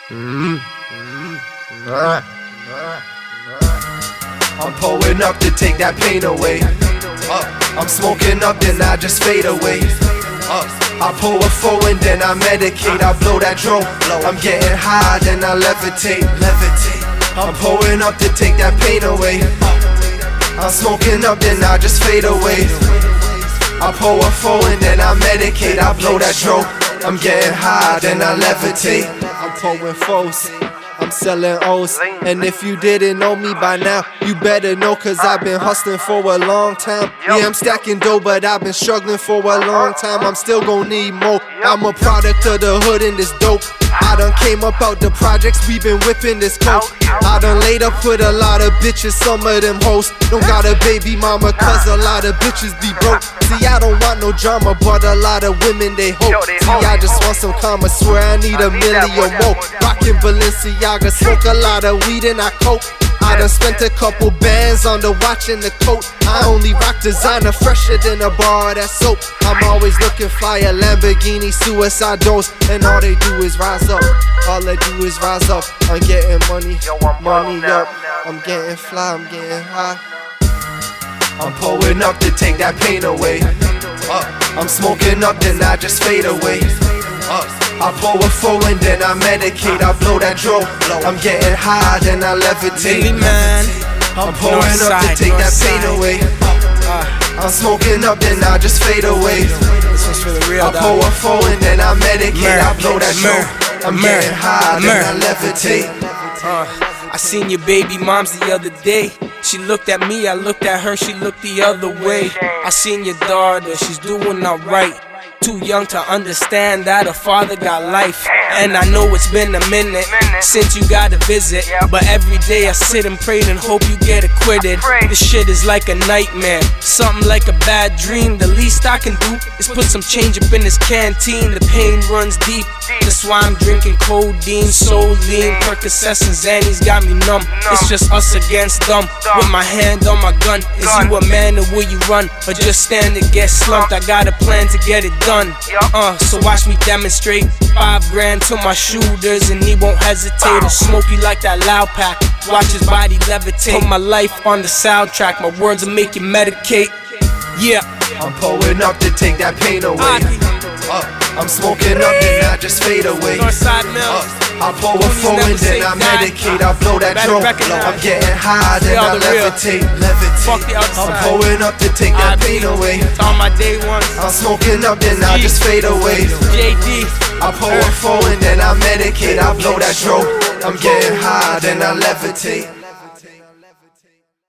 I'm pulling up to take that pain away. I'm smoking up, then I just fade away. I pull a four and then I medicate. I blow that dro, I'm getting high, then I levitate. I'm pulling up to take that pain away. I'm smoking up, then I just fade away. I pull a four and then I medicate. I blow that dro, I'm getting high, then I levitate. I'm pulling foes, I'm selling O's. And if you didn't know me by now, you better know, cause I've been hustling for a long time. Yeah, I'm stacking dough, but I've been struggling for a long time. I'm still gon' need more. I'm a product of the hood and this dope. I done came up out the projects, we been whipping this coke. I done laid up with a lot of bitches, some of them hoes don't got a baby mama, cause a lot of bitches be broke. See, I don't want no drama, but a lot of women they hope. See, I just want some karma, swear I need a million more. Rockin' Balenciaga, smoke a lot of weed and I coke. I done spent a couple bands on the watch and the coat. I only rock designer, fresher than a bar of that soap. I'm always looking fly, a Lamborghini, suicide doors, and all they do is rise up. All they do is rise up. I'm getting money, money up. I'm getting fly, I'm getting high. I'm pulling up to take that pain away. I'm smoking up, then I just fade away. I pull a four and then I medicate. I blow that dro, I'm getting high, then I levitate. I'm pulling up to take that pain away. I'm smoking up, then I just fade away. I pull a four and then I medicate. I blow that dro, I'm getting high, then I levitate. I seen your baby moms the other day. She looked at me, I looked at her, she looked the other way. I seen your daughter, she's doing alright. Too young to understand that her father got life. And I know it's been a minute since you got a visit, but every day I sit and pray and hope you get acquitted. This shit is like a nightmare, something like a bad dream. The least I can do is put some change up in this canteen. The pain runs deep, that's why I'm drinking codeine. So lean, Percocets and Xannies got me numb. It's just us against them, with my hand on my gun. Is you a man or will you run, or just stand and get slumped? I got a plan to get it done. So watch me demonstrate. 5 grand to my shooters and he won't hesitate. Or smoke you like that loud pack, watch his body levitate. Put my life on the soundtrack, my words will make you medicate. Yeah, I'm pulling up to take that pain away. I'm smoking up, then I just fade away. I pull a four and then I medicate. I blow that dro, I'm getting high, then I levitate. I'm pulling up to take that pain away. I'm smoking up, then I just fade away. I pull a four and then I medicate. I blow that dro, I'm getting high, then I levitate.